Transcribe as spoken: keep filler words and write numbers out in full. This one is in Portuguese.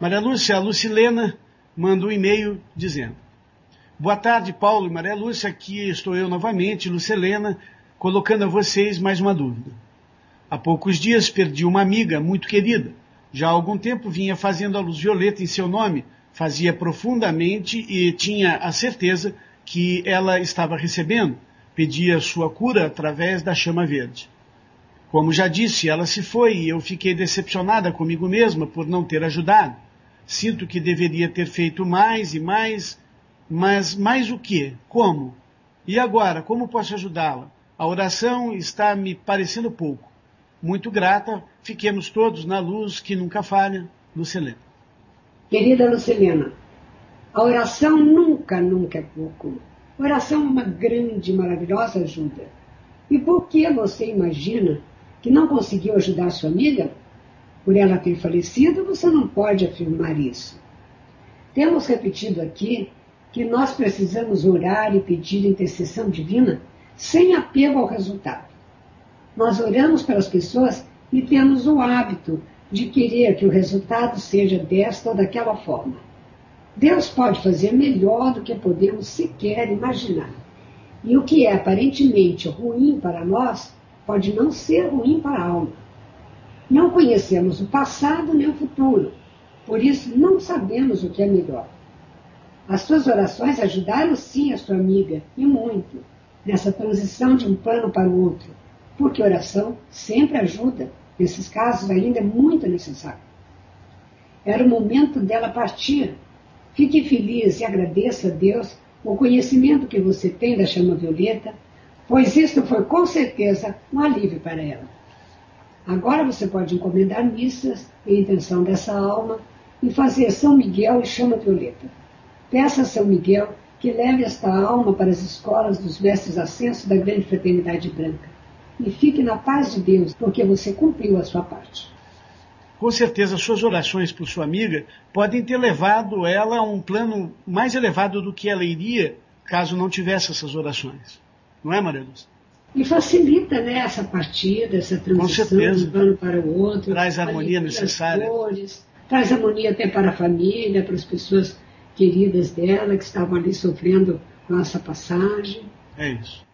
Maria Lúcia, a Lucilena manda um e-mail dizendo: boa tarde, Paulo e Maria Lúcia, aqui estou eu novamente, Lucilena, colocando a vocês mais uma dúvida. Há poucos dias perdi uma amiga muito querida. Já há algum tempo vinha fazendo a luz violeta em seu nome, fazia profundamente e tinha a certeza que ela estava recebendo, pedia sua cura através da chama verde. Como já disse, ela se foi e eu fiquei decepcionada comigo mesma por não ter ajudado. Sinto que deveria ter feito mais e mais, mas mais o quê? Como? E agora, como posso ajudá-la? A oração está me parecendo pouco. Muito grata, fiquemos todos na luz que nunca falha. Lucilena. Querida Lucilena, a oração nunca, nunca é pouco. A oração é uma grande, maravilhosa ajuda. E por que você imagina que não conseguiu ajudar sua amiga? Por ela ter falecido, você não pode afirmar isso. Temos repetido aqui que nós precisamos orar e pedir intercessão divina sem apego ao resultado. Nós oramos pelas pessoas e temos o hábito de querer que o resultado seja desta ou daquela forma. Deus pode fazer melhor do que podemos sequer imaginar. E o que é aparentemente ruim para nós pode não ser ruim para a alma. Não conhecemos o passado nem o futuro, por isso não sabemos o que é melhor. As suas orações ajudaram sim a sua amiga, e muito, nessa transição de um plano para o outro, porque oração sempre ajuda, nesses casos ainda é muito necessário. Era o momento dela partir. Fique feliz e agradeça a Deus o conhecimento que você tem da chama violeta, pois isso foi com certeza um alívio para ela. Agora você pode encomendar missas em intenção dessa alma e fazer São Miguel e chama violeta. Peça a São Miguel que leve esta alma para as escolas dos mestres ascensos da grande fraternidade branca. E fique na paz de Deus, porque você cumpriu a sua parte. Com certeza, suas orações por sua amiga podem ter levado ela a um plano mais elevado do que ela iria caso não tivesse essas orações. Não é, Maria Lúcia? E facilita, né, essa partida, essa transição de um plano para o outro. Traz a harmonia necessária. Cores, traz harmonia até para a família, para as pessoas queridas dela que estavam ali sofrendo com essa passagem. É isso.